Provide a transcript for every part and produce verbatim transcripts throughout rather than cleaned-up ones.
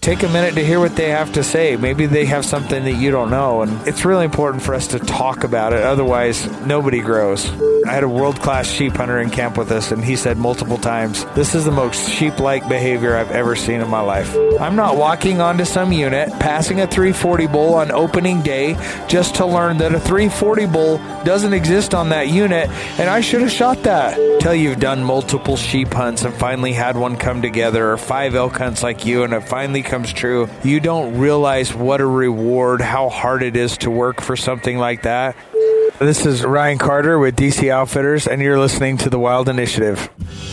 take a minute to hear what they have to say. Maybe they have something that you don't know, and it's really important for us to talk about it. Otherwise, nobody grows. I had a world-class sheep hunter in camp with us, and he said multiple times, this is the most sheep-like behavior I've ever seen in my life. I'm not walking onto some unit, passing a three forty bull on opening day just to learn that a three forty bull doesn't exist on that unit, and I should have shot that. Till you've done multiple sheep hunts and finally had one come together, or five elk hunts like you, and it finally comes true, you don't realize what a reward, how hard it is to work for something like that. This is Ryan Carter with D C Outfitters, and you're listening to The Wild Initiative.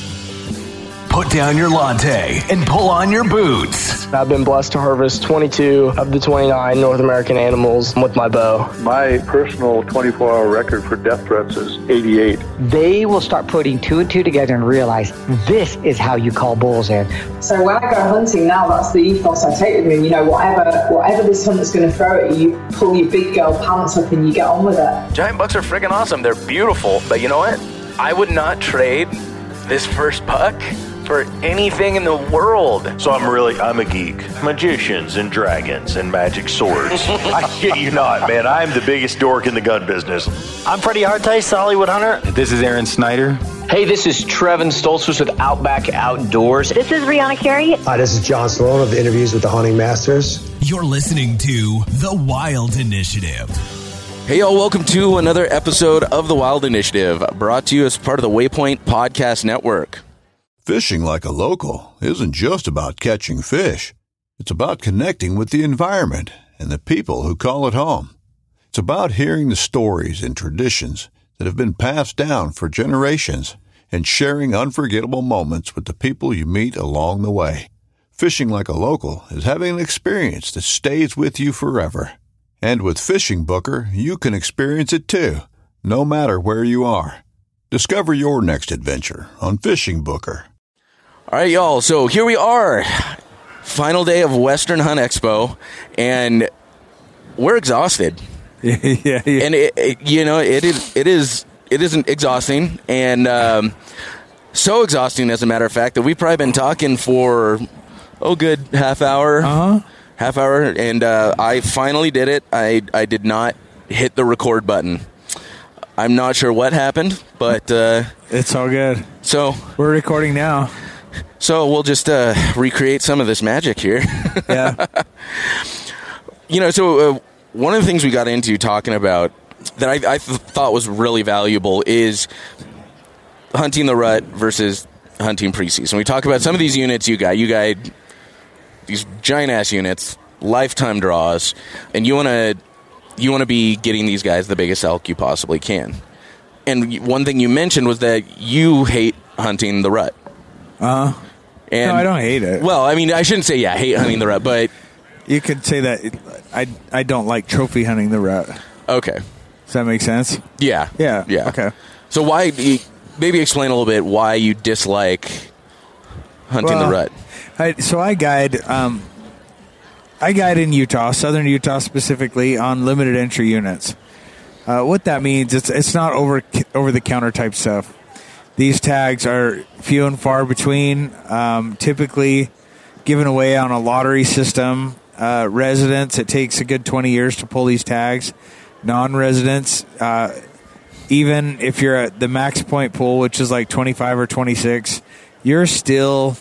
Put down your latte and pull on your boots. I've been blessed to harvest twenty-two of the twenty-nine North American animals with my bow. My personal twenty-four hour record for death threats is eighty-eight. They will start putting two and two together and realize this is how you call bulls in. So when I go hunting now, that's the ethos I take with me. You know, whatever whatever this hunt's going to throw at you, you pull your big girl pants up and you get on with it. Giant bucks are freaking awesome. They're beautiful. But you know what? I would not trade this first buck for anything in the world. So I'm really, I'm a geek. Magicians and dragons and magic swords. I kid you not, man. I'm the biggest dork in the gun business. I'm Freddie Hartice, Hollywood Hunter. This is Aaron Snyder. Hey, this is Trevin Stoltzfus with Outback Outdoors. This is Rihanna Carey. Hi, this is John Sloan of the Interviews with the Hunting Masters. You're listening to The Wild Initiative. Hey, y'all, welcome to another episode of The Wild Initiative, brought to you as part of the Waypoint Podcast Network. Fishing like a local isn't just about catching fish. It's about connecting with the environment and the people who call it home. It's about hearing the stories and traditions that have been passed down for generations and sharing unforgettable moments with the people you meet along the way. Fishing like a local is having an experience that stays with you forever. And with Fishing Booker, you can experience it too, no matter where you are. Discover your next adventure on Fishing Booker. All right, y'all, so here we are, final day of Western Hunt Expo, and we're exhausted. yeah, yeah. And, it, it, you know, it is, it is, it isn't exhausting, and um, so exhausting, as a matter of fact, that we've probably been talking for, oh, good half hour, uh-huh. half hour, and uh, I finally did it. I, I did not hit the record button. I'm not sure what happened, but... Uh, it's all good. So we're recording now. So we'll just uh, recreate some of this magic here. Yeah. You know, so uh, one of the things we got into talking about that I, I th- thought was really valuable is hunting the rut versus hunting preseason. We talk about some of these units you got. You got these giant-ass units, lifetime draws, and you want to you want to be getting these guys the biggest elk you possibly can. And one thing you mentioned was that you hate hunting the rut. Uh-huh. And, no, I don't hate it. Well, I mean, I shouldn't say, yeah, I hate hunting the rut, but... You could say that it, I, I don't like trophy hunting the rut. Okay. Does that make sense? Yeah. Yeah. Yeah. Okay. So why... Maybe explain a little bit why you dislike hunting well, the rut. I, so I guide... Um, I guide in Utah, southern Utah specifically, on limited entry units. Uh, what that means, it's it's not over over the counter type stuff. These tags are few and far between, um, typically given away on a lottery system. Uh, residents, it takes a good twenty years to pull these tags. Non-residents, uh, even if you're at the max point pool, which is like twenty-five or twenty-six, you're still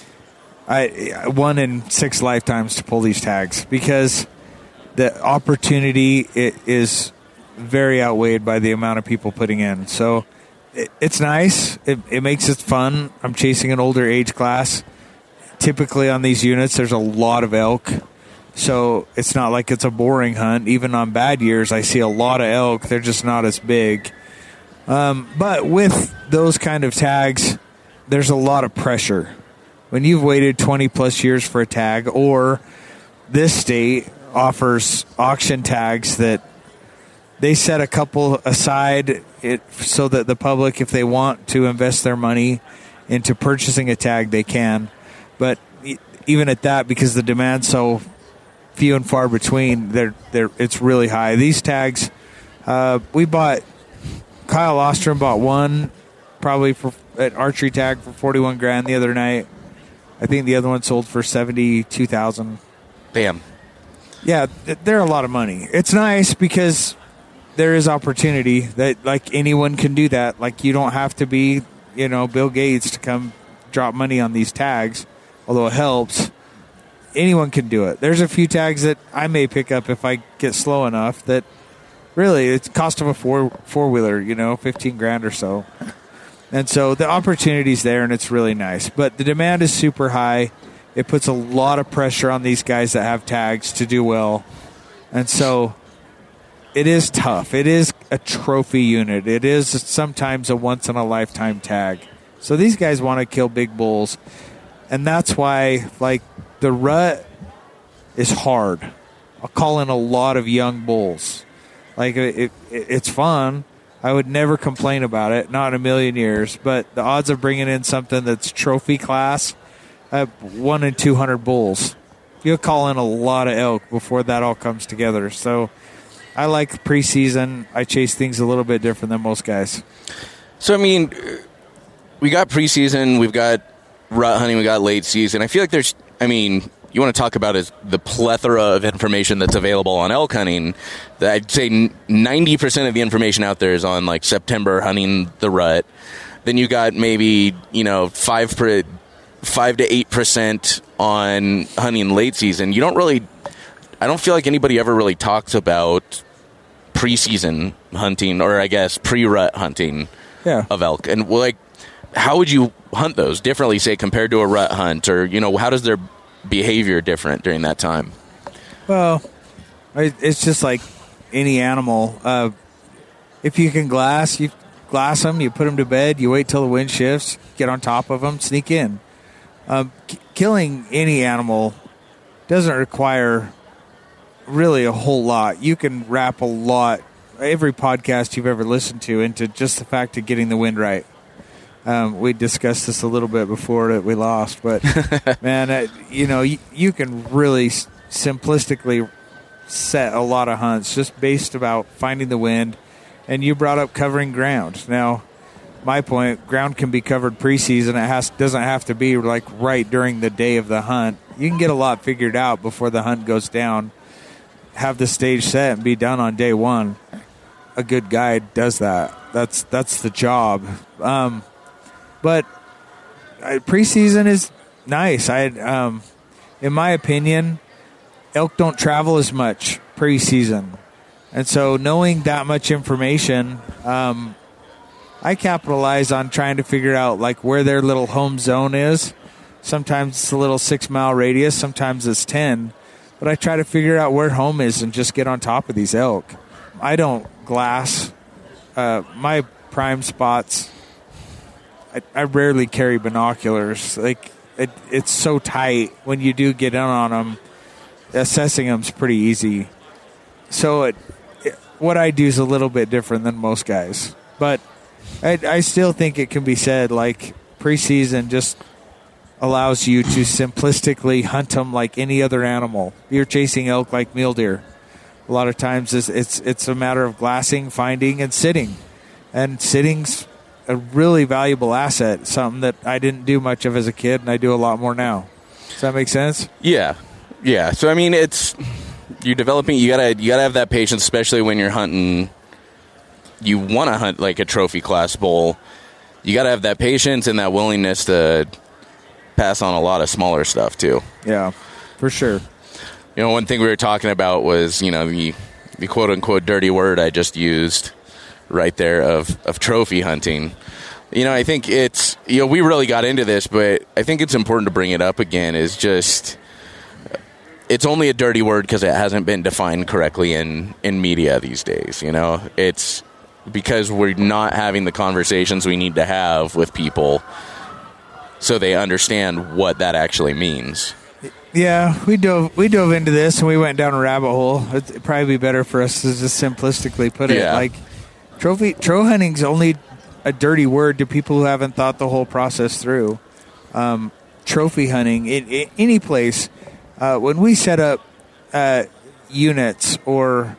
I, one in six lifetimes to pull these tags because the opportunity it is very outweighed by the amount of people putting in. So it, it's nice. It, it makes it fun. I'm chasing an older age class. Typically on these units, there's a lot of elk. So it's not like it's a boring hunt. Even on bad years, I see a lot of elk. They're just not as big. Um, but with those kind of tags, there's a lot of pressure. When you've waited twenty plus years for a tag, or this state offers auction tags that they set a couple aside it, so that the public, if they want to invest their money into purchasing a tag, they can. But even at that, because the demand's so few and far between, they're, they're, it's really high. These tags, uh, we bought, Kyle Ostrom bought one, probably for an archery tag for forty-one grand the other night. I think the other one sold for seventy-two thousand dollars. Bam. Yeah, they're a lot of money. It's nice because there is opportunity that, like, anyone can do that. Like, you don't have to be, you know, Bill Gates to come drop money on these tags, although it helps. Anyone can do it. There's a few tags that I may pick up if I get slow enough that really it's cost of a four four wheeler, you know, fifteen grand or so. And so the opportunity's there, and it's really nice. But the demand is super high. It puts a lot of pressure on these guys that have tags to do well. And so it is tough. It is a trophy unit. It is sometimes a once-in-a-lifetime tag. So these guys want to kill big bulls. And that's why, like, the rut is hard. I'll call in a lot of young bulls. Like, it, it, it's fun. I would never complain about it, not in a million years. But the odds of bringing in something that's trophy class, uh, one in two hundred bulls. You'll call in a lot of elk before that all comes together. So I like preseason. I chase things a little bit different than most guys. So, I mean, we got preseason, we've got rut hunting, we got late season. I feel like there's, I mean, you want to talk about is the plethora of information that's available on elk hunting. I'd say ninety percent of the information out there is on, like, September hunting the rut. Then you got maybe, you know, five per, five to eight percent on hunting late season. You don't really, I don't feel like anybody ever really talks about preseason hunting, or I guess pre-rut hunting yeah. of elk. And, well, like, how would you hunt those differently, say, compared to a rut hunt? Or, you know, how does their behavior different during that time? Well, it's just like any animal. Uh, if you can glass, you glass them, you put them to bed, you wait till the wind shifts, get on top of them, sneak in. Um, k- killing any animal doesn't require really a whole lot. You can wrap a lot, every podcast you've ever listened to, into just the fact of getting the wind right. Um, we discussed this a little bit before that we lost, but man, uh, you know, you, you can really s- simplistically set a lot of hunts just based about finding the wind. And you brought up covering ground. Now, my point, ground can be covered preseason. It has doesn't have to be like right during the day of the hunt. You can get a lot figured out before the hunt goes down. Have the stage set and be done on day one. A good guide does that. That's that's the job. Um, But uh, preseason is nice. I, um, in my opinion, elk don't travel as much preseason, and so knowing that much information, um, I capitalize on trying to figure out like where their little home zone is. Sometimes it's a little six mile radius, sometimes it's ten, but I try to figure out where home is and just get on top of these elk. I don't glass. Uh, my prime spots. I, I rarely carry binoculars. Like it, it's so tight. When you do get in on them, assessing them is pretty easy. So it, it, what I do is a little bit different than most guys. But I, I still think it can be said, like, preseason just allows you to simplistically hunt them like any other animal. You're chasing elk like mule deer. A lot of times it's it's, it's a matter of glassing, finding, and sitting. And sitting's a really valuable asset, something that I didn't do much of as a kid, and I do a lot more now. Does that make sense? Yeah, yeah. So I mean, it's you're developing. You gotta you gotta have that patience, especially when you're hunting. You want to hunt like a trophy class bull. You gotta have that patience and that willingness to pass on a lot of smaller stuff too. Yeah, for sure. You know, one thing we were talking about was you know the the quote unquote dirty word I just used right there of, of trophy hunting. You know, I think it's, you know, we really got into this, but I think it's important to bring it up again, is just, it's only a dirty word because it hasn't been defined correctly in, in media these days, you know? It's because we're not having the conversations we need to have with people so they understand what that actually means. Yeah, we dove we dove into this and we went down a rabbit hole. It'd probably be better for us to just simplistically put it yeah. like, Trophy tro hunting's only a dirty word to people who haven't thought the whole process through. Um, trophy hunting, in, in any place, uh, when we set up uh, units or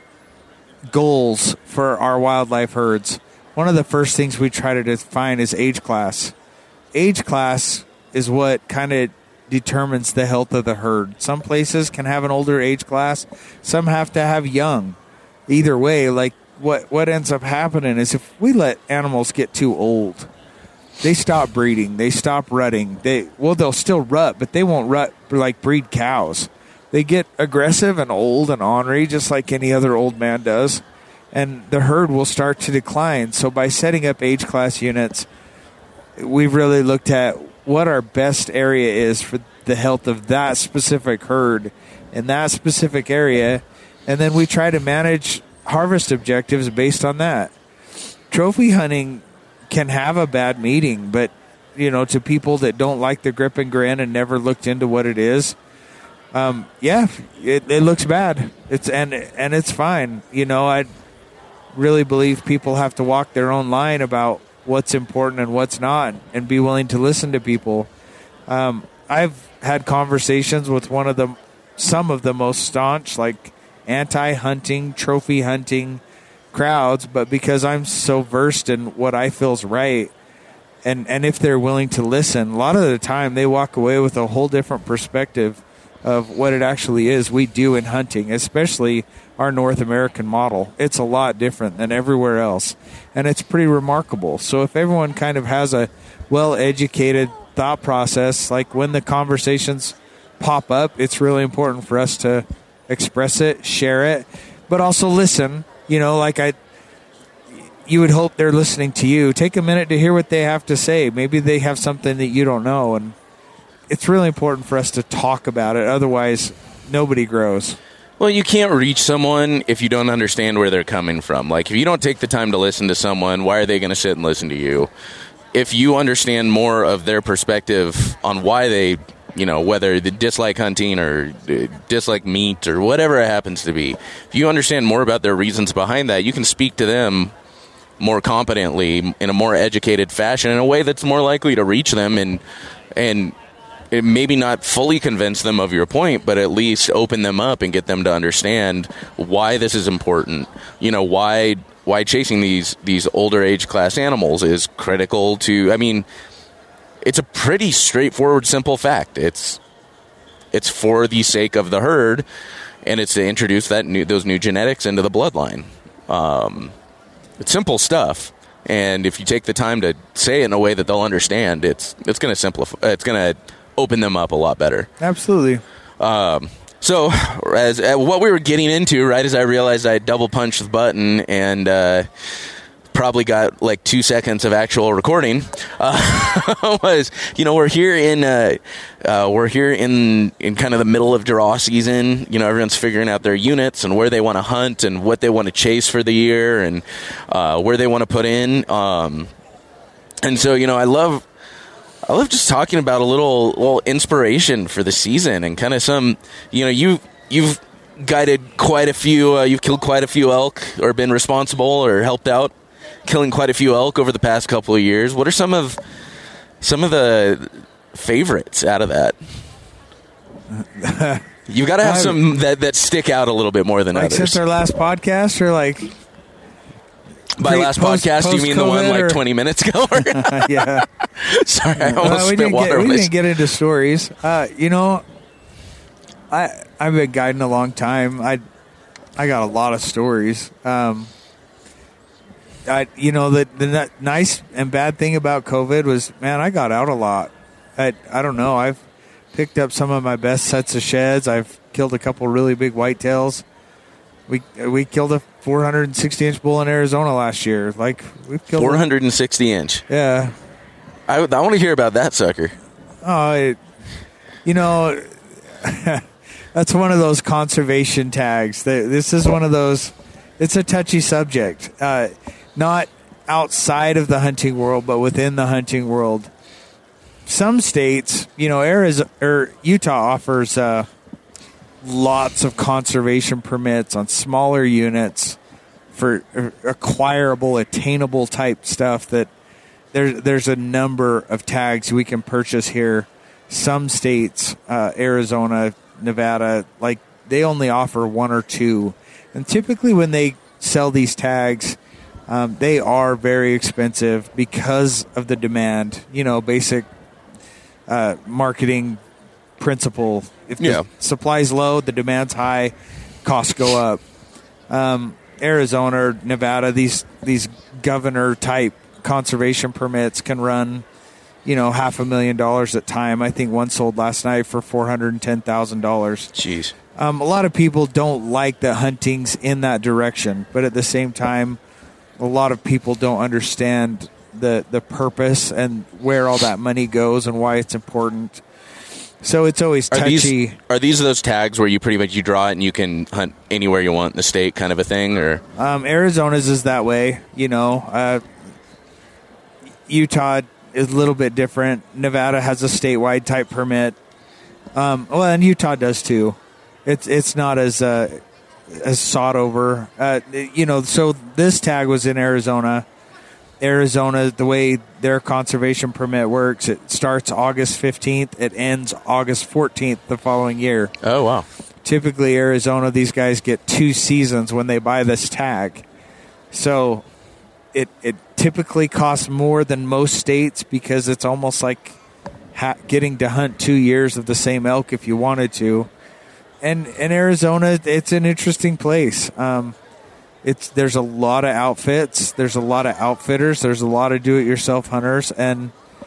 goals for our wildlife herds, one of the first things we try to define is age class. Age class is what kind of determines the health of the herd. Some places can have an older age class. Some have to have young. Either way, like what, what ends up happening is if we let animals get too old, they stop breeding. They stop rutting. They well, they'll still rut, but they won't rut like breed cows. They get aggressive and old and ornery, just like any other old man does, and the herd will start to decline. So by setting up age class units, we've really looked at what our best area is for the health of that specific herd in that specific area, and then we try to manage harvest objectives based on that. Trophy hunting can have a bad meeting, but you know, to people that don't like the grip and grin and never looked into what it is, um, yeah, it, it looks bad. It's and and it's fine. You know, I really believe people have to walk their own line about what's important and what's not, and be willing to listen to people. Um, I've had conversations with one of the some of the most staunch, like anti-hunting, trophy hunting crowds, but because I'm so versed in what I feel is right, and and if they're willing to listen, a lot of the time they walk away with a whole different perspective of what it actually is we do in hunting, especially our North American model. It's a lot different than everywhere else, and it's pretty remarkable. So if everyone kind of has a well-educated thought process, like when the conversations pop up, it's really important for us to express it, share it, but also listen. You know, like I, you would hope they're listening to you. Take a minute to hear what they have to say. Maybe they have something that you don't know, and it's really important for us to talk about it. Otherwise, nobody grows. Well, you can't reach someone if you don't understand where they're coming from. Like, if you don't take the time to listen to someone, why are they going to sit and listen to you? If you understand more of their perspective on why they, you know, whether they dislike hunting or dislike meat or whatever it happens to be, if you understand more about their reasons behind that, you can speak to them more competently in a more educated fashion, in a way that's more likely to reach them and and maybe not fully convince them of your point, but at least open them up and get them to understand why this is important. You know, why why chasing these these older age class animals is critical to, I mean, it's a pretty straightforward, simple fact. It's it's for the sake of the herd, and it's to introduce that new, those new genetics into the bloodline. Um, it's simple stuff, and if you take the time to say it in a way that they'll understand, it's it's going to simplify. It's going to open them up a lot better. Absolutely. Um, so, as uh, what we were getting into, right, as I realized I double punched the button and uh, probably got like two seconds of actual recording, uh, was, you know, we're here in uh, uh, we're here in in kind of the middle of draw season. You know, everyone's figuring out their units and where they want to hunt and what they want to chase for the year and uh, where they want to put in. Um, and so, you know, I love. I love just talking about a little, little inspiration for the season and kind of some, you know, you, you've guided quite a few, uh, you've killed quite a few elk or been responsible or helped out killing quite a few elk over the past couple of years. What are some of, some of the favorites out of that? You've got to have some that, that stick out a little bit more than like others. Since our last podcast, or like... By last post, podcast, do you mean the one like twenty minutes ago? Yeah. Sorry, I almost well, we spit didn't water. Get, we didn't get into stories. Uh, you know, I I've been guiding a long time. I I got a lot of stories. Um, I you know the the nice and bad thing about COVID was, man, I got out a lot. I I don't know. I've picked up some of my best sets of sheds. I've killed a couple really big whitetails. We we killed a four hundred sixty inch bull in Arizona last year. Like we've killed four hundred sixty inch. Yeah, I, I want to hear about that sucker. Oh, it, you know, that's one of those conservation tags. This is one of those. It's a touchy subject, uh, not outside of the hunting world, but within the hunting world. Some states, you know, Arizona or Utah offers. Uh, lots of conservation permits on smaller units for acquirable, attainable type stuff that there, there's a number of tags we can purchase here. Some states, uh, Arizona, Nevada, like they only offer one or two. And typically when they sell these tags, um, they are very expensive because of the demand, you know, basic uh, marketing principle. If the Yeah. supply's low, the demand's high, costs go up. Um, Arizona or Nevada, these these governor type conservation permits can run, you know, half a million dollars at time. I think one sold last night for four hundred and ten thousand dollars. Jeez. Um, a lot of people don't like that hunting's in that direction, but at the same time, a lot of people don't understand the the purpose and where all that money goes and why it's important. So it's always Are touchy. these, are these those tags where you pretty much you draw it and you can hunt anywhere you want in the state, kind of a thing, or? Um, Arizona's is that way, you know. Uh, Utah is a little bit different. Nevada has a statewide type permit. Um, well, and Utah does too. It's it's not as uh, as sought over. Uh, you know, so this tag was in Arizona. Arizona, the way their conservation permit works, it starts August fifteenth. It ends August fourteenth the following year. Oh, wow. Typically, Arizona, these guys get two seasons when they buy this tag. So it it typically costs more than most states because it's almost like ha- getting to hunt two years of the same elk if you wanted to. And in Arizona, it's an interesting place. Um, it's there's a lot of outfits. There's a lot of outfitters. There's a lot of do-it-yourself hunters. And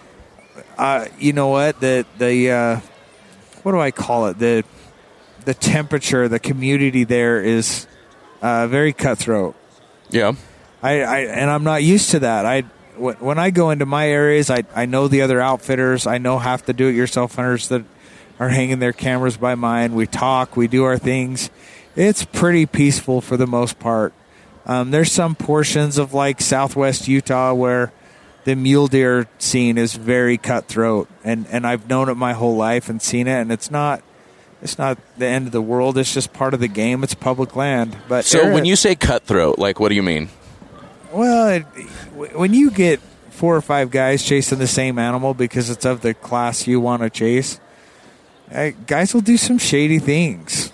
uh, you know what? The the uh, what do I call it? The the temperature, the community there is uh, very cutthroat. Yeah. I, I and I'm not used to that. I when I go into my areas, I I know the other outfitters. I know half the do-it-yourself hunters that are hanging their cameras by mine. We talk. We do our things. It's pretty peaceful for the most part. Um, there's some portions of like southwest Utah where the mule deer scene is very cutthroat, and, and I've known it my whole life and seen it, and it's not it's not the end of the world. It's just part of the game. It's public land. But So Eric, when you say cutthroat, like, what do you mean? Well, it, when you get four or five guys chasing the same animal because it's of the class you want to chase, uh, guys will do some shady things.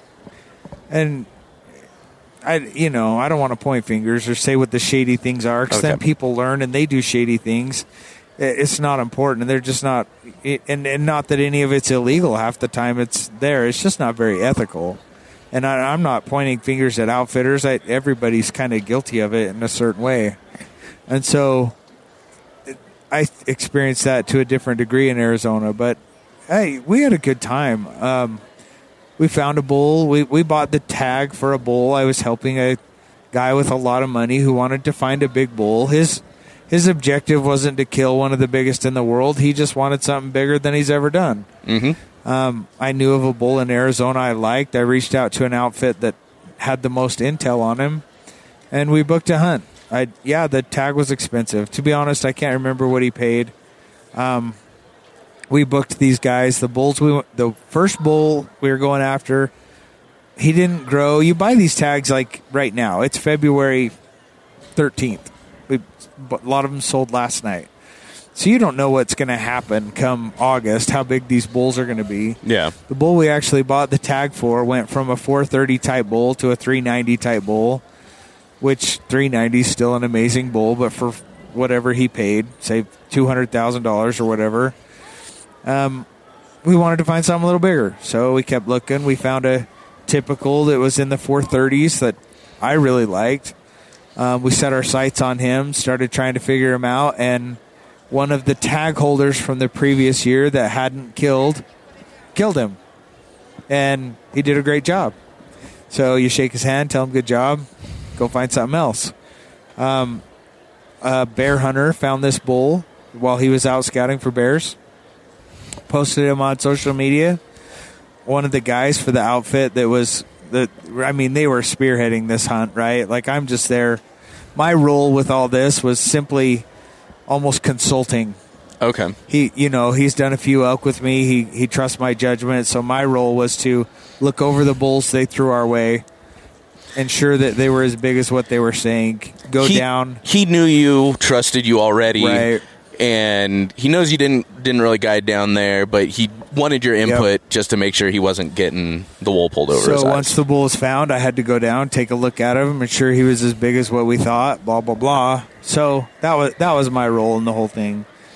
And I, you know, I don't want to point fingers or say what the shady things are, because Okay. then people learn and they do shady things. It's not important, and they're just not. And, and not that any of it's illegal. Half the time, it's there. It's just not very ethical. And I, I'm not pointing fingers at outfitters. I, everybody's kind of guilty of it in a certain way, and so I experienced that to a different degree in Arizona. But hey, we had a good time. Um, We found a bull. We we bought the tag for a bull. I was helping a guy with a lot of money who wanted to find a big bull. His his objective wasn't to kill one of the biggest in the world. He just wanted something bigger than he's ever done. Mm-hmm. Um, I knew of a bull in Arizona I liked. I reached out to an outfit that had the most intel on him, and we booked a hunt. I yeah, the tag was expensive. To be honest, I can't remember what he paid. Um, We booked these guys. The bulls we the first bull we were going after, he didn't grow. You buy these tags like right now. It's February thirteenth. We a lot of them sold last night, so you don't know what's going to happen come August. How big these bulls are going to be. Yeah. The bull we actually bought the tag for went from a four thirty type bull to a three ninety type bull, which three ninety is still an amazing bull, but for whatever he paid, say two hundred thousand dollars or whatever. Um, we wanted to find something a little bigger, so we kept looking. We found a typical that was in the four thirties that I really liked. Um, we set our sights on him, started trying to figure him out, and one of the tag holders from the previous year that hadn't killed, killed him. And he did a great job. So you shake his hand, tell him good job, go find something else. Um, a bear hunter found this bull while he was out scouting for bears. Posted him on social media. One of the guys for the outfit that was the I mean, they were spearheading this hunt, right? Like, I'm just there. My role with all this was simply almost consulting. Okay. He, you know, he's done a few elk with me. He he trusts my judgment. So my role was to look over the bulls they threw our way, ensure that they were as big as what they were saying. Go he, down. He knew you, trusted you already. Right. And he knows you didn't didn't really guide down there, but he wanted your input yep. just to make sure he wasn't getting the wool pulled over so his eyes. So once the bull was found, I had to go down, take a look at him, ensure he was as big as what we thought, blah, blah, blah. So that was that was my role in the whole thing.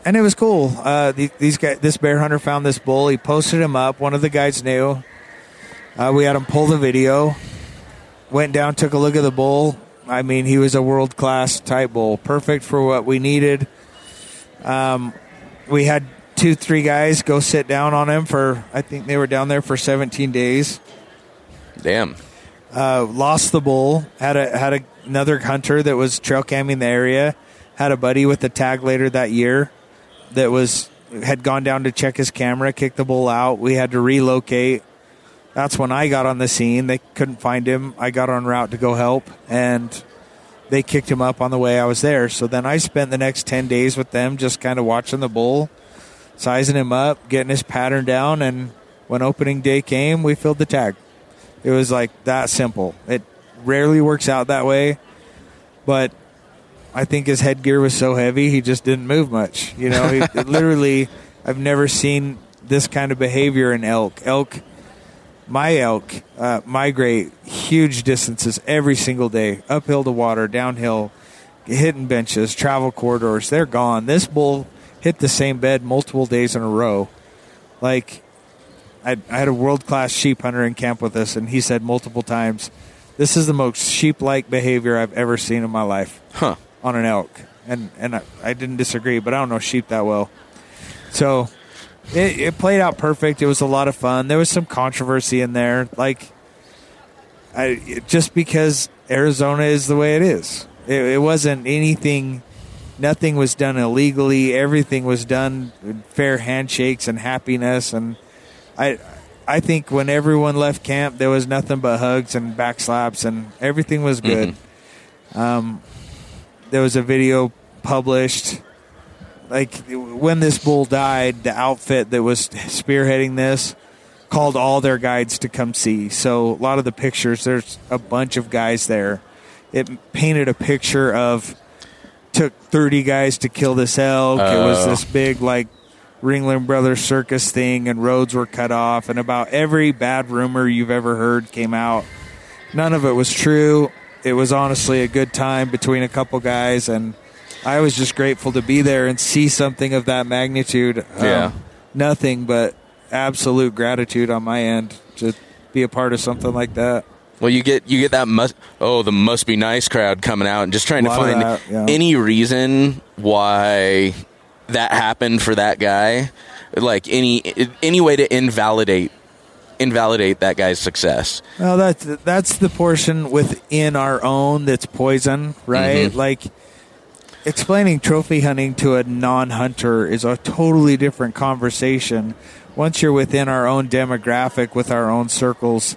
and it was cool. Uh, the, these guys, this bear hunter found this bull. He posted him up. One of the guys knew. Uh, we had him pull the video. Went down, took a look at the bull. I mean, he was a world-class type bull. Perfect for what we needed. Um, we had two, three guys go sit down on him for, I think they were down there for seventeen days. Damn. Uh, lost the bull. Had a had a, another hunter that was trail camming the area. Had a buddy with a tag later that year that was had gone down to check his camera, kicked the bull out. We had to relocate. That's when I got on the scene. They couldn't find him. I got on route to go help, and they kicked him up on the way I was there. So then I spent the next ten days with them just kind of watching the bull, sizing him up, getting his pattern down, and when opening day came, we filled the tag. It was like that simple. It rarely works out that way, but I think his headgear was so heavy he just didn't move much. You know, he, literally, I've never seen this kind of behavior in elk. Elk, my elk, uh, migrate huge distances every single day, uphill to water, downhill, hitting benches, travel corridors. They're gone. This bull hit the same bed multiple days in a row. Like, I, I had a world-class sheep hunter in camp with us, and he said multiple times, this is the most sheep-like behavior I've ever seen in my life. Huh. On an elk. And and I, I didn't disagree, but I don't know sheep that well. So it, it played out perfect. It was a lot of fun. There was some controversy in there, like I, just because Arizona is the way it is. It, it wasn't anything, nothing was done illegally. Everything was done with fair handshakes and happiness. And I I think when everyone left camp, there was nothing but hugs and back slaps, and everything was good. Mm-hmm. Um There was a video published. Like, when this bull died, the outfit that was spearheading this called all their guides to come see. So a lot of the pictures, there's a bunch of guys there. It painted a picture of, took thirty guys to kill this elk. Oh. It was this big, like, Ringling Brothers circus thing, and roads were cut off, and about every bad rumor you've ever heard came out. None of it was true. It was honestly a good time between a couple guys, and I was just grateful to be there and see something of that magnitude. Yeah. Um, nothing but absolute gratitude on my end to be a part of something like that. Well, you get you get that must oh the must be nice crowd coming out and just trying to find that, yeah. any reason why that happened for that guy, like any any way to invalidate. invalidate that guy's success. Well, that's that's the portion within our own that's poison, right? Mm-hmm. Like, explaining trophy hunting to a non-hunter is a totally different conversation. Once you're within our own demographic, with our own circles,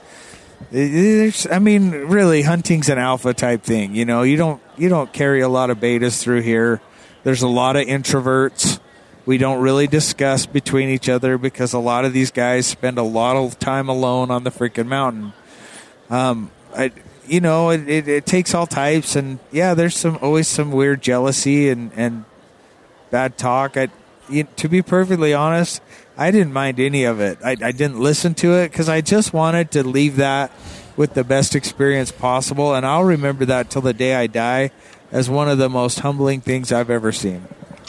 it's, I mean, really, hunting's an alpha type thing. You know, you don't you don't carry a lot of betas through here. There's a lot of introverts. We don't really discuss between each other because a lot of these guys spend a lot of time alone on the freaking mountain. Um, I, you know, it, it, it takes all types, and yeah, there's some always some weird jealousy and, and bad talk. I, you, to be perfectly honest, I didn't mind any of it. I, I didn't listen to it because I just wanted to leave that with the best experience possible, and I'll remember that till the day I die as one of the most humbling things I've ever seen.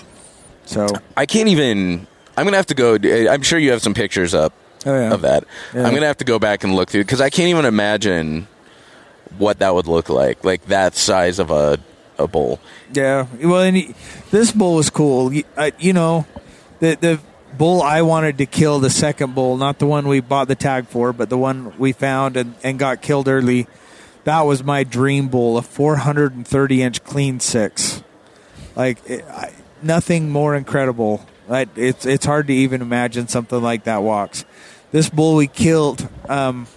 So I can't even. I'm gonna have to go. I'm sure you have some pictures up oh, yeah. of that. Yeah. I'm gonna have to go back and look through because I can't even imagine what that would look like. Like that size of a a bull. Yeah. Well, and he, this bull was cool. You, uh, you know, the the bull I wanted to kill, the second bull, not the one we bought the tag for, but the one we found and, and got killed early. That was my dream bull, a four hundred thirty inch clean six. Like. It, I, Nothing more incredible. It's it's hard to even imagine something like that walks. This bull we killed um,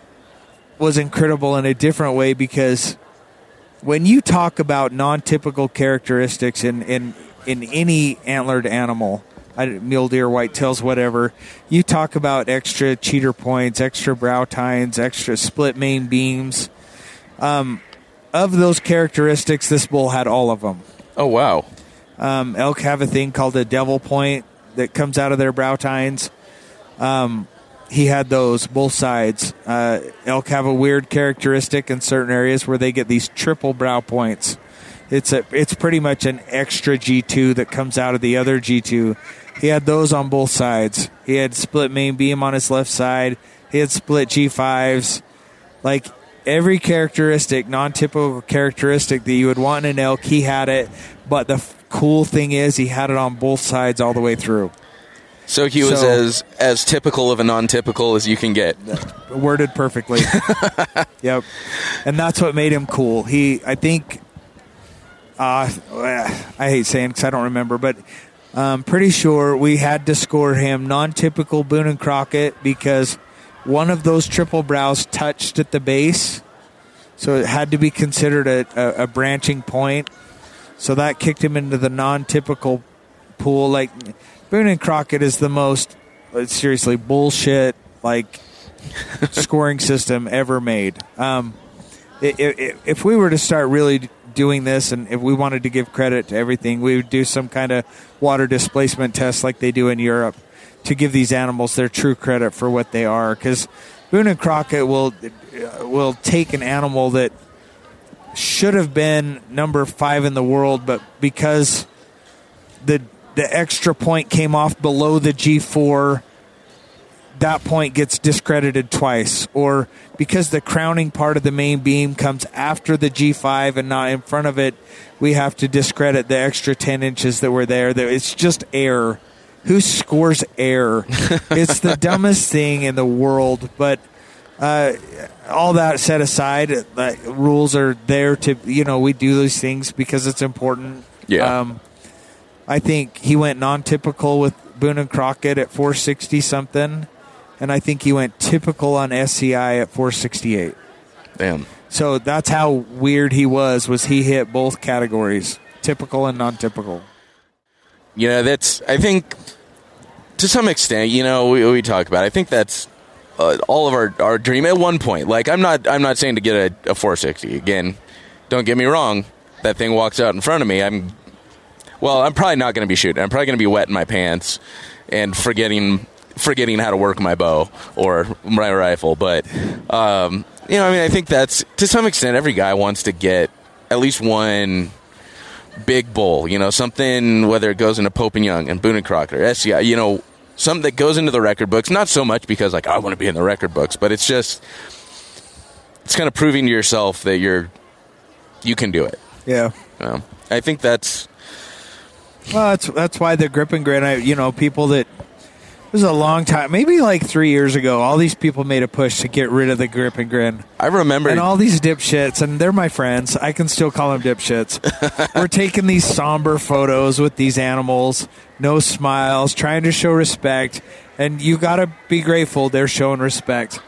was incredible in a different way because when you talk about non-typical characteristics in, in, in any antlered animal, mule deer, whitetails, whatever, you talk about extra cheater points, extra brow tines, extra split main beams. Um, of those characteristics, this bull had all of them. Oh, wow. Um, elk have a thing called a devil point that comes out of their brow tines. Um, he had those, both sides. Uh, elk have a weird characteristic in certain areas where they get these triple brow points. It's a it's pretty much an extra G two that comes out of the other G two. He had those on both sides. He had split main beam on his left side. He had split G fives. Like, every characteristic, non-typical characteristic that you would want in an elk, he had it. But the f- cool thing is he had it on both sides all the way through. So he was so, as as typical of a non-typical as you can get. Worded perfectly. Yep. And that's what made him cool. He, I think, uh, I hate saying because I don't remember, but I'm pretty sure we had to score him non-typical Boone and Crockett because one of those triple brows touched at the base. So it had to be considered a, a, a branching point. So that kicked him into the non-typical pool. Like, Boone and Crockett is the most, seriously, bullshit, like, scoring system ever made. Um, if, if we were to start really doing this, and if we wanted to give credit to everything, we would do some kind of water displacement test like they do in Europe to give these animals their true credit for what they are. Because Boone and Crockett will will take an animal that should have been number five in the world, but because the the extra point came off below the G four, that point gets discredited twice. Or because the crowning part of the main beam comes after the G five and not in front of it, we have to discredit the extra ten inches that were there. It's just air. Who scores air? It's the dumbest thing in the world. But uh, all that set aside, uh, rules are there to, you know, we do these things because it's important. Yeah. Um, I think he went non-typical with Boone and Crockett at four sixty something, and I think he went typical on S C I at four sixty-eight. Damn. So that's how weird he was, was he hit both categories, typical and non-typical. You know, that's, I think, to some extent, you know, we, we talk about it, I think that's uh, all of our, our dream at one point. Like, I'm not I'm not saying to get a, a four sixty. Again, don't get me wrong. That thing walks out in front of me. I'm, well, I'm probably not going to be shooting. I'm probably going to be wetting my pants and forgetting forgetting how to work my bow or my rifle. But, um, you know, I mean, I think that's, to some extent, every guy wants to get at least one big bull, you know, something, whether it goes into Pope and Young and Boone and Crockett or S C I, you know, something that goes into the record books. Not so much because, like, I want to be in the record books, but it's just, it's kind of proving to yourself that you're, you can do it. Yeah. You know, I think that's, well, that's that's why the grip and grin, I, you know, people that, it was a long time, maybe like three years ago, all these people made a push to get rid of the grip and grin. I remember. And all these dipshits, and they're my friends, I can still call them dipshits. We're taking these somber photos with these animals, no smiles, trying to show respect, and you got to be grateful they're showing respect.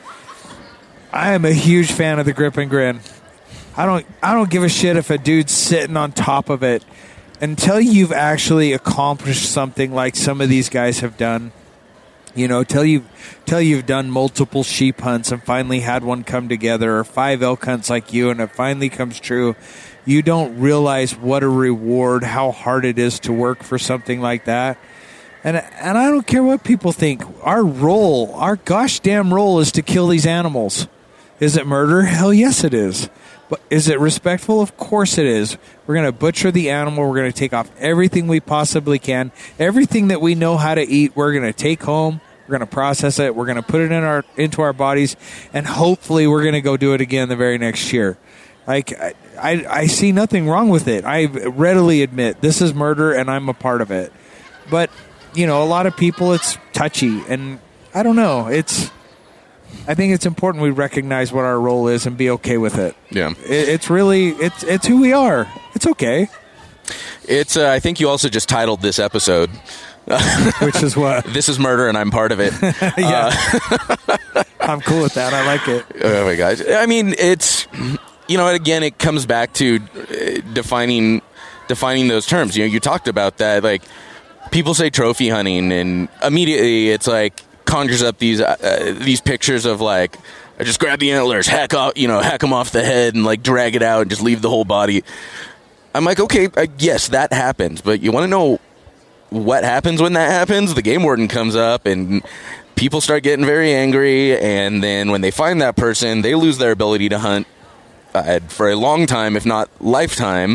I am a huge fan of the grip and grin. I don't, I don't give a shit if a dude's sitting on top of it. Until you've actually accomplished something like some of these guys have done, you know, till you till you've done multiple sheep hunts and finally had one come together, or five elk hunts like you, and it finally comes true, you don't realize what a reward, how hard it is to work for something like that. And and I don't care what people think. Our role, our gosh damn role, is to kill these animals. Is it murder? Hell yes, it is. But is it respectful? Of course it is. We're going to butcher the animal. We're going to take off everything we possibly can. Everything that we know how to eat, we're going to take home. We're going to process it. We're going to put it in our into our bodies, and hopefully we're going to go do it again the very next year. Like I, I, I see nothing wrong with it. I readily admit this is murder, and I'm a part of it. But you know, a lot of people, it's touchy, and I don't know. It's. I think it's important we recognize what our role is and be okay with it. Yeah, it, it's really it's it's who we are. It's okay. It's. Uh, I think you also just titled this episode, which is what this is murder, and I'm part of it. Yeah, uh, I'm cool with that. I like it. Oh my gosh! I mean, it's, you know, again, it comes back to defining defining those terms. You know, you talked about that. Like, people say trophy hunting, and immediately it's like, conjures up these uh, these pictures of, like, I just grab the antlers, hack off, you know, hack them off the head, and like drag it out and just leave the whole body. I'm like, okay, uh, yes, that happens, but you want to know what happens when that happens? The game warden comes up, and people start getting very angry, and then when they find that person, they lose their ability to hunt uh, for a long time, if not lifetime,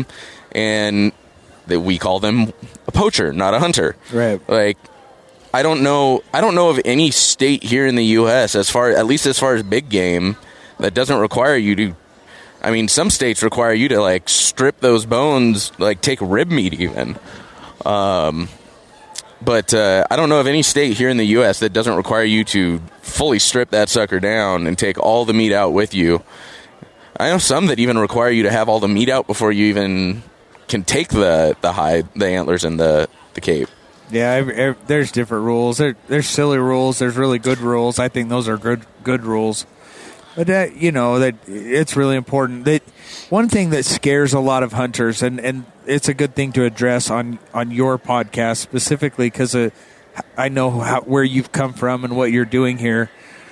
and that we call them a poacher, not a hunter. Right. Like, I don't know. I don't know of any state here in the U S as far, at least as far as big game, that doesn't require you to. I mean, some states require you to like strip those bones, like take rib meat even. Um, but uh, I don't know of any state here in the U S that doesn't require you to fully strip that sucker down and take all the meat out with you. I know some that even require you to have all the meat out before you even can take the, the hide, the antlers, and the, the cape. Yeah, every, every, there's different rules. There, there's silly rules. There's really good rules. I think those are good good rules. But that, you know, that it's really important. That one thing that scares a lot of hunters, and, and it's a good thing to address on, on your podcast specifically because I know how, where you've come from and what you're doing here.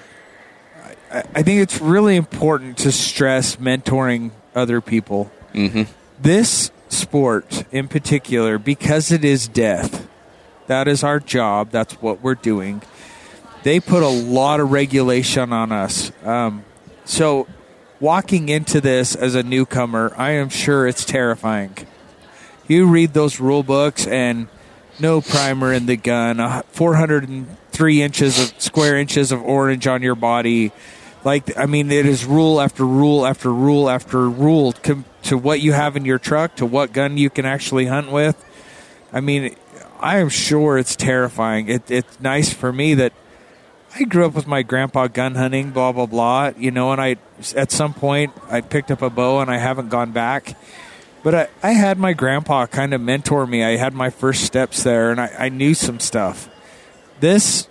I, I think it's really important to stress mentoring other people. Mm-hmm. This sport in particular, because it is death, that is our job. That's what we're doing. They put a lot of regulation on us. Um, so walking into this as a newcomer, I am sure it's terrifying. You read those rule books and no primer in the gun, four hundred three inches of square inches of orange on your body. Like, I mean, it is rule after rule after rule after rule com- to what you have in your truck, to what gun you can actually hunt with. I mean, I am sure it's terrifying. It, it's nice for me that I grew up with my grandpa gun hunting, blah, blah, blah, you know, and I, at some point, I picked up a bow and I haven't gone back. But I, I had my grandpa kind of mentor me. I had my first steps there, and I, I knew some stuff. This,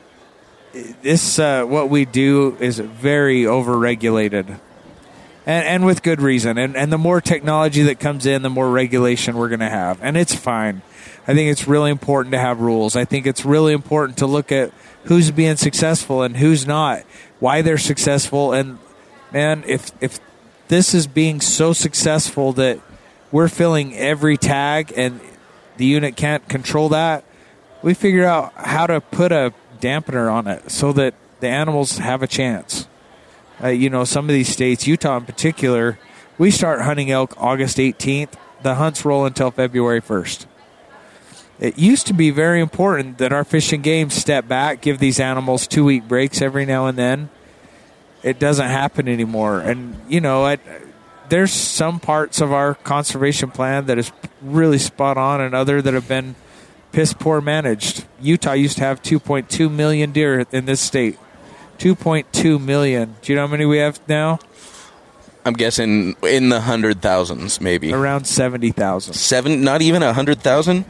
this uh, what we do is very overregulated, and, and with good reason. And, and the more technology that comes in, the more regulation we're going to have. And it's fine. I think it's really important to have rules. I think it's really important to look at who's being successful and who's not, why they're successful. And, man, if if this is being so successful that we're filling every tag and the unit can't control that, we figure out how to put a dampener on it so that the animals have a chance. Uh, you know, some of these states, Utah in particular, we start hunting elk August eighteenth. The hunts roll until February first. It used to be very important that our Fish and Game step back, give these animals two-week breaks every now and then. It doesn't happen anymore. And, you know, I, there's some parts of our conservation plan that is really spot on and other that have been piss-poor managed. Utah used to have two point two million deer in this state. two point two million. Do you know how many we have now? I'm guessing in the hundred thousands, maybe. Around seventy thousand. Seven? Not even a hundred thousand?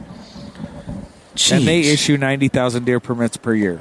And they issue ninety thousand deer permits per year.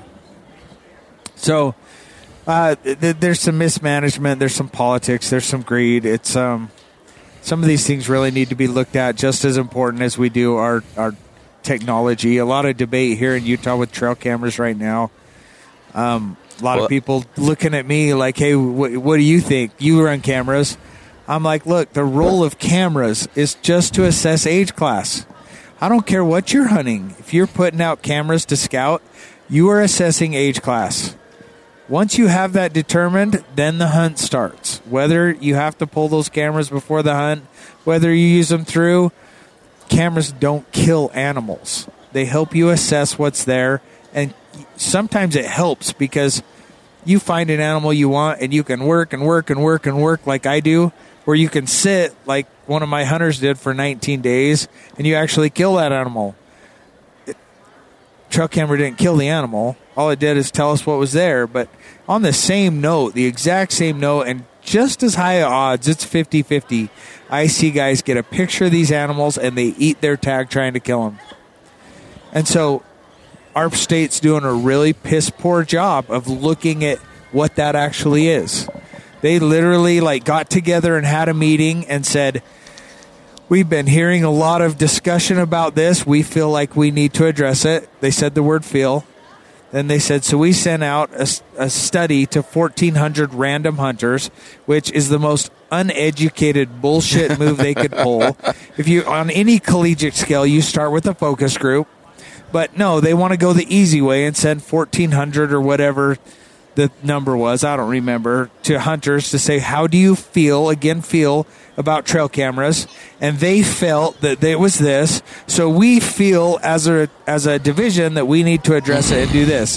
So uh, th- there's some mismanagement, there's some politics, there's some greed. It's um, some of these things really need to be looked at just as important as we do our, our technology. A lot of debate here in Utah with trail cameras right now. Um, a lot well, of people looking at me like, hey, wh- what do you think? You run cameras. I'm like, look, the role of cameras is just to assess age class. I don't care what you're hunting. If you're putting out cameras to scout, you are assessing age class. Once you have that determined, then the hunt starts. Whether you have to pull those cameras before the hunt, whether you use them through, cameras don't kill animals. They help you assess what's there, and sometimes it helps because you find an animal you want and you can work and work and work and work like I do, where you can sit like one of my hunters did for nineteen days, and you actually kill that animal. It, trail camera didn't kill the animal. All it did is tell us what was there. But on the same note, the exact same note, and just as high odds, it's fifty-fifty. I see guys get a picture of these animals, and they eat their tag trying to kill them. And so our state's doing a really piss-poor job of looking at what that actually is. They literally like got together and had a meeting and said, we've been hearing a lot of discussion about this. We feel like we need to address it. They said the word feel. Then they said, so we sent out a, a study to fourteen hundred random hunters, which is the most uneducated bullshit move they could pull. If you, on any collegiate scale, you start with a focus group. But no, they want to go the easy way and send fourteen hundred or whatever the number was, I don't remember, to hunters to say, how do you feel, again, feel about trail cameras? And they felt that it was this. So we feel as a as a division that we need to address it and do this.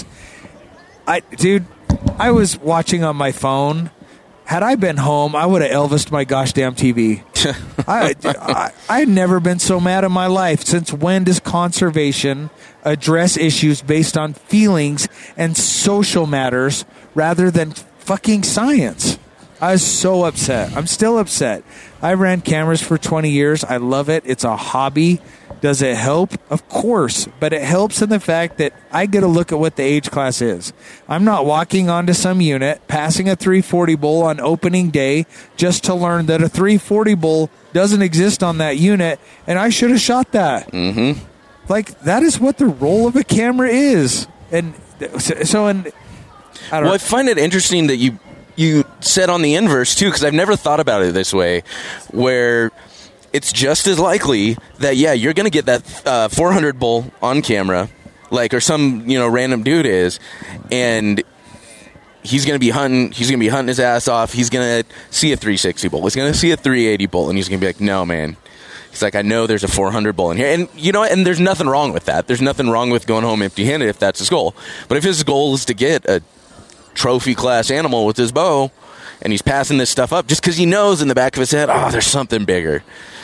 I, dude, I was watching on my phone. Had I been home, I would have Elvised my gosh damn T V. I, I, I've never been so mad in my life. Since when does conservation address issues based on feelings and social matters rather than fucking science? I was so upset. I'm still upset. I ran cameras for twenty years. I love it. It's a hobby. Does it help? Of course. But it helps in the fact that I get a look at what the age class is. I'm not walking onto some unit, passing a three forty bull on opening day just to learn that a three forty bull doesn't exist on that unit, and I should have shot that. Mm-hmm. Like, that is what the role of a camera is. And so, and I don't Well, I find it interesting that you you said on the inverse, too, because I've never thought about it this way, where it's just as likely that, yeah, you're going to get that uh, four hundred bull on camera, like, or some, you know, random dude is, and he's going to be hunting, he's going to be hunting his ass off, he's going to see a three sixty bull, he's going to see a three eighty bull, and he's going to be like, no, man. He's like, I know there's a four hundred bull in here. And, you know, and there's nothing wrong with that. There's nothing wrong with going home empty-handed if that's his goal. But if his goal is to get a trophy-class animal with his bow, and he's passing this stuff up just because he knows in the back of his head, oh, there's something bigger.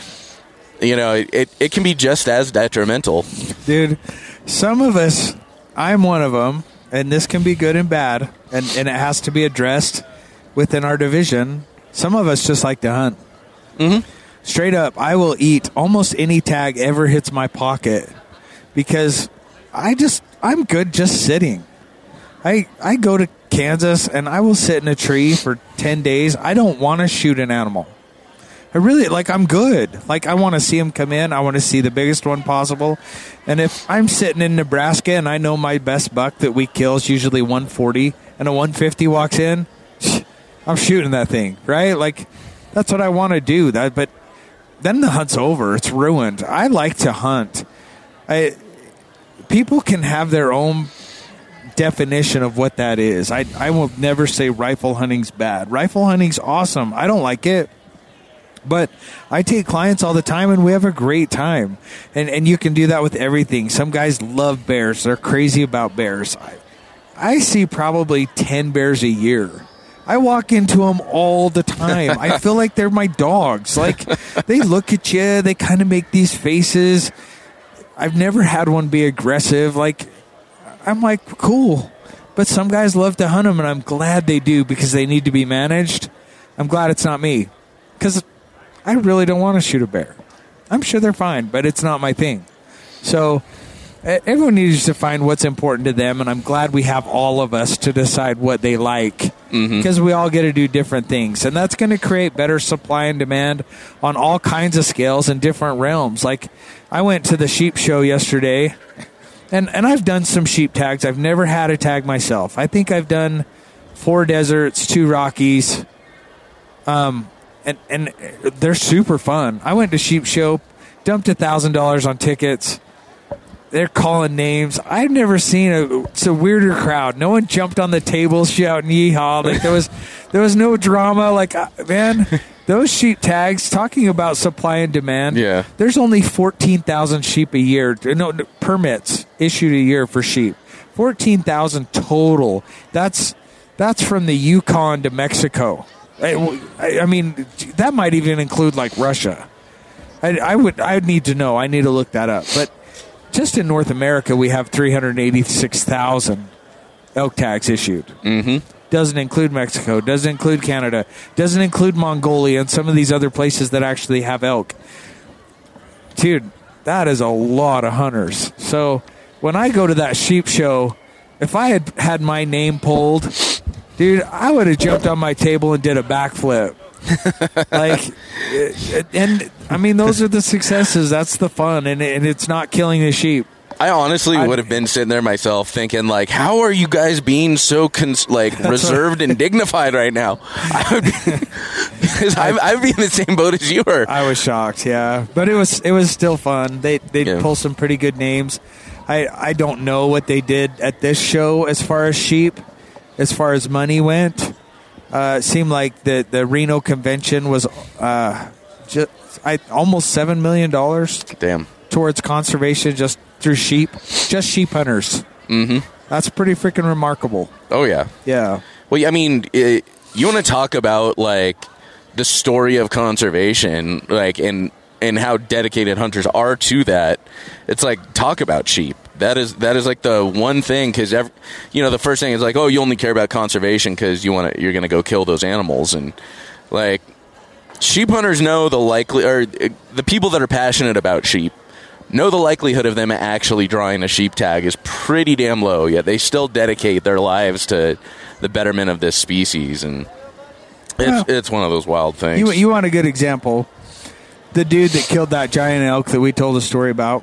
You know, it, it, it can be just as detrimental. Dude, some of us, I'm one of them, and this can be good and bad, and, and it has to be addressed within our division. Some of us just like to hunt. Mm-hmm. Straight up, I will eat almost any tag ever hits my pocket because I just, I'm good just sitting. I I go to Kansas and I will sit in a tree for ten days. I don't want to shoot an animal. I really, like, I'm good. Like, I want to see them come in. I want to see the biggest one possible. And if I'm sitting in Nebraska and I know my best buck that we kill is usually one forty and a one fifty walks in, I'm shooting that thing, right? Like, that's what I want to do. That, but then the hunt's over. It's ruined. I like to hunt. I people can have their own definition of what that is. I I will never say rifle hunting's bad. Rifle hunting's awesome. I don't like it. But I take clients all the time, and we have a great time. And and you can do that with everything. Some guys love bears. They're crazy about bears. I, I see probably ten bears a year. I walk into them all the time. I feel like they're my dogs. Like, they look at you. They kind of make these faces. I've never had one be aggressive. Like, I'm like, cool. But some guys love to hunt them, and I'm glad they do because they need to be managed. I'm glad it's not me because I really don't want to shoot a bear. I'm sure they're fine, but it's not my thing. So everyone needs to find what's important to them, and I'm glad we have all of us to decide what they like because mm-hmm. we all get to do different things, and that's going to create better supply and demand on all kinds of scales in different realms. Like, I went to the sheep show yesterday, and, and I've done some sheep tags. I've never had a tag myself. I think I've done four deserts, two Rockies, um, and, and they're super fun. I went to sheep show, dumped a thousand dollars on tickets. They're calling names. I've never seen a it's a weirder crowd. No one jumped on the tables shouting yeehaw. Like, there was there was no drama. Like, uh, man, those sheep tags, talking about supply and demand. Yeah. There's only fourteen thousand sheep a year. No, no permits issued a year for sheep. fourteen thousand total. That's that's from the Yukon to Mexico. I, I mean, that might even include like Russia. I, I would I would need to know. I need to look that up. But just in North America, we have three hundred eighty-six thousand elk tags issued. Mm-hmm. Doesn't include Mexico. Doesn't include Canada. Doesn't include Mongolia and some of these other places that actually have elk. Dude, that is a lot of hunters. So when I go to that sheep show, if I had had my name pulled, dude, I would have jumped on my table and did a backflip. Like, and I mean, those are the successes. That's the fun, and, and it's not killing the sheep. I honestly I, would have been sitting there myself thinking, like, how are you guys being so cons- like reserved and dignified right now? I would be, because I, I would be in the same boat as you were. I was shocked, yeah, but it was it was still fun. They they yeah. pull some pretty good names. I I don't know what they did at this show as far as sheep. as far as money went. Uh, it seemed like the, the Reno convention was uh, just I, almost seven million dollars Damn. towards conservation just through sheep, just sheep hunters. Mm-hmm. That's pretty freaking remarkable. Oh, yeah. Yeah. Well, I mean, it, you want to talk about, like, the story of conservation, like, and, and how dedicated hunters are to that. It's like, talk about sheep. That is that is like the one thing, because you know the first thing is like, oh, you only care about conservation because you want to you're going to go kill those animals, and like sheep hunters know the likely or the people that are passionate about sheep know the likelihood of them actually drawing a sheep tag is pretty damn low. Yet they still dedicate their lives to the betterment of this species, and it's well, it's one of those wild things. You you want a good example? The dude that killed that giant elk that we told a story about.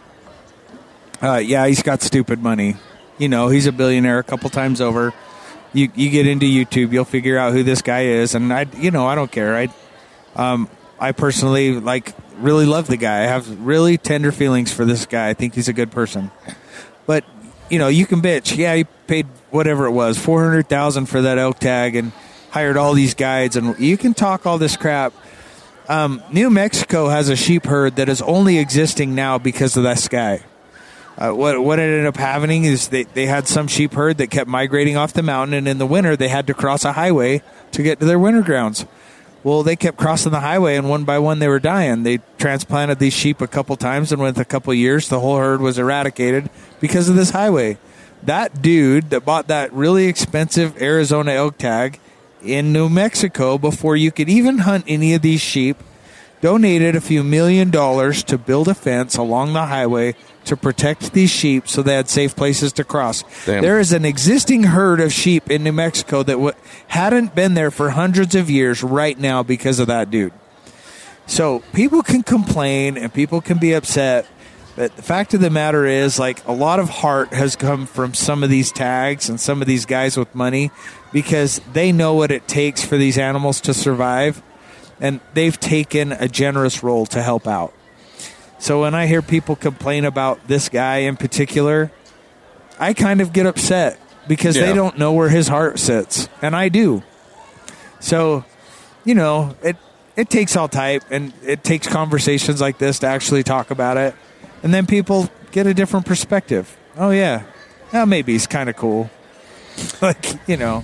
Uh, yeah, he's got stupid money. You know, he's a billionaire a couple times over. You you get into YouTube, you'll figure out who this guy is, and I, you know, I don't care. I, um, I personally like really love the guy. I have really tender feelings for this guy. I think he's a good person. But you know, you can bitch. Yeah, he paid whatever it was, four hundred thousand for that elk tag, and hired all these guides, and you can talk all this crap. Um, New Mexico has a sheep herd that is only existing now because of this guy. Uh, what what ended up happening is they, they had some sheep herd that kept migrating off the mountain, and in the winter they had to cross a highway to get to their winter grounds. Well, they kept crossing the highway, and one by one they were dying. They transplanted these sheep a couple times, and within a couple years, the whole herd was eradicated because of this highway. That dude that bought that really expensive Arizona elk tag in New Mexico before you could even hunt any of these sheep donated a few million dollars to build a fence along the highway to protect these sheep so they had safe places to cross. Damn. There is an existing herd of sheep in New Mexico that w- hadn't been there for hundreds of years right now because of that dude. So people can complain and people can be upset, but the fact of the matter is, like, a lot of heart has come from some of these tags and some of these guys with money because they know what it takes for these animals to survive, and they've taken a generous role to help out. So when I hear people complain about this guy in particular, I kind of get upset because Yeah. they don't know where his heart sits, and I do. So, you know, it it takes all type, and it takes conversations like this to actually talk about it, and then people get a different perspective. Oh, yeah, well, maybe he's kind of cool. Like, you know.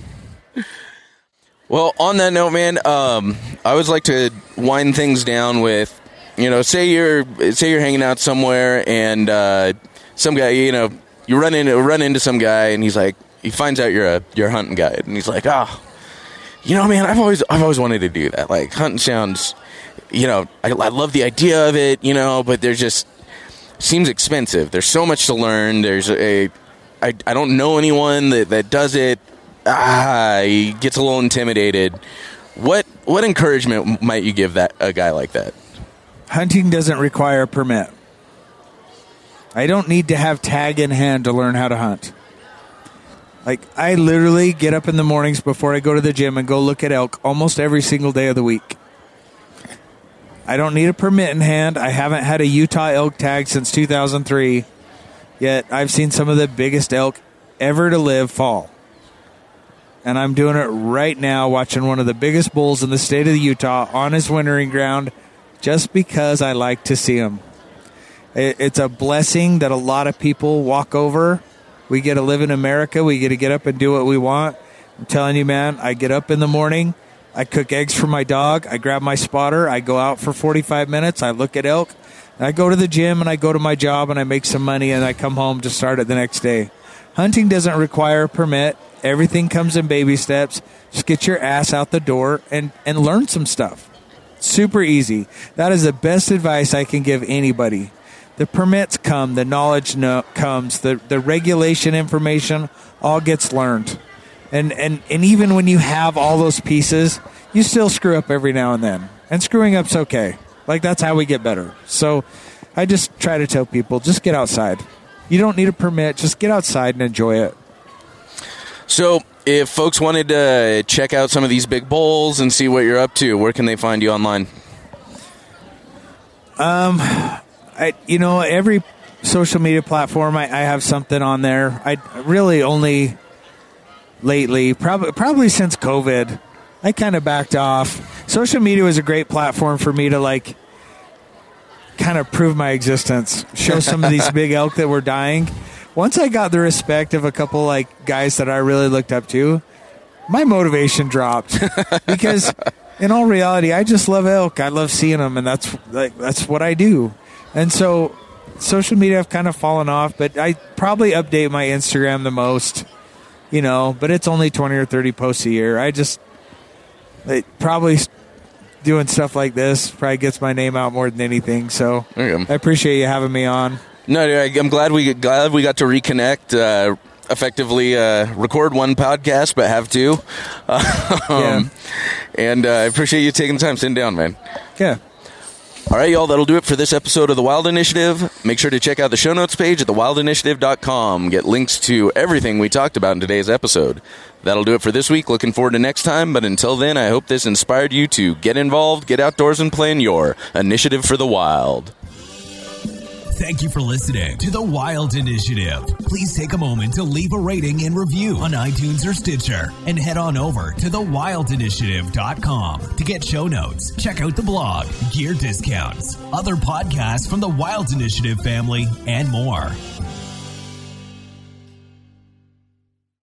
Well, on that note, man, um, I always like to wind things down with, you know, say you're say you're hanging out somewhere and uh, some guy, you know, you run into run into some guy and he's like, he finds out you're a you're a hunting guide, and he's like, oh, you know, man, I've always I've always wanted to do that. Like, hunting sounds, you know, I, I love the idea of it, you know, but there's just seems expensive. There's so much to learn. There's a I I don't know anyone that, that does it. Ah, he gets a little intimidated. What what encouragement might you give that a guy like that? Hunting doesn't require a permit. I don't need to have tag in hand to learn how to hunt. Like, I literally get up in the mornings before I go to the gym and go look at elk almost every single day of the week. I don't need a permit in hand. I haven't had a Utah elk tag since two thousand three, yet I've seen some of the biggest elk ever to live fall. And I'm doing it right now, watching one of the biggest bulls in the state of Utah on his wintering ground, just because I like to see him. It's a blessing that a lot of people walk over. We get to live in America. We get to get up and do what we want. I'm telling you, man, I get up in the morning. I cook eggs for my dog. I grab my spotter. I go out for forty-five minutes. I look at elk. And I go to the gym, and I go to my job, and I make some money, and I come home to start it the next day. Hunting doesn't require a permit. Everything comes in baby steps. Just get your ass out the door and, and learn some stuff. Super easy. That is the best advice I can give anybody. The permits come, the knowledge no, comes, the, the regulation information all gets learned. And, and and even when you have all those pieces, you still screw up every now and then. And screwing up's okay. Like, that's how we get better. So I just try to tell people, just get outside. You don't need a permit. Just get outside and enjoy it. So if folks wanted to check out some of these big bulls and see what you're up to, where can they find you online? Um, I you know, every social media platform, I, I have something on there. I really only lately, probably probably since COVID. I kind of backed off. Social media was a great platform for me to like kind of prove my existence, show some of these big elk that were dying. Once I got the respect of a couple like guys that I really looked up to, my motivation dropped because in all reality, I just love elk. I love seeing them, and that's like that's what I do. And so social media have kind of fallen off, but I probably update my Instagram the most, you know, but it's only twenty or thirty posts a year. I just like, probably doing stuff like this probably gets my name out more than anything. So I appreciate you having me on. No, I'm glad we glad we got to reconnect, uh, effectively uh, record one podcast, but have two. Um, yeah. And uh, I appreciate you taking the time, sitting down, man. Yeah. All right, y'all, that'll do it for this episode of The Wild Initiative. Make sure to check out the show notes page at the wild initiative dot com. Get links to everything we talked about in today's episode. That'll do it for this week. Looking forward to next time, but until then, I hope this inspired you to get involved, get outdoors, and plan your initiative for the wild. Thank you for listening to The Wild Initiative. Please take a moment to leave a rating and review on iTunes or Stitcher, and head on over to the wild initiative dot com to get show notes, check out the blog, gear discounts, other podcasts from the Wild Initiative family, and more.